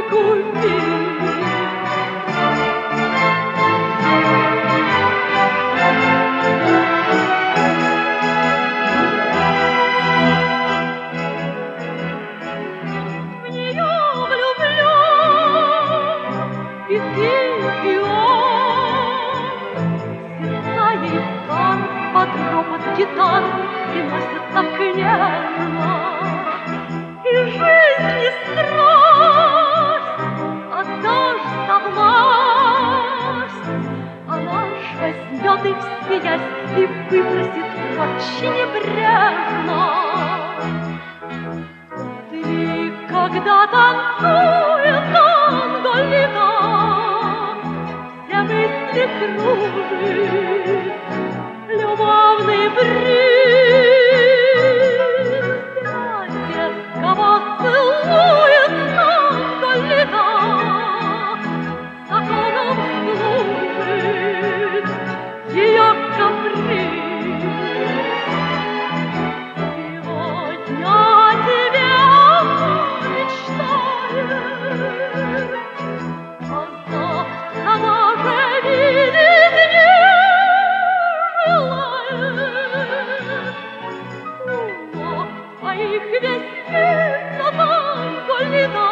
купить. В нее влюблен и ты, и он. Сердца ей дар под ропот гитар и носят так нежно. И жизнь, и страсть отдашь за власть. Она ж возьмет их, смеясь, и выбросит прочь небрежно. Ты, когда танцует танго лета, все мысли кружит любовный бриз. Те, кого целует танго лета, законом служит ее каприз. Сегодня тебя мечтает, а завтра даже видеть не желает. У ног твоих весь мир на танго лета.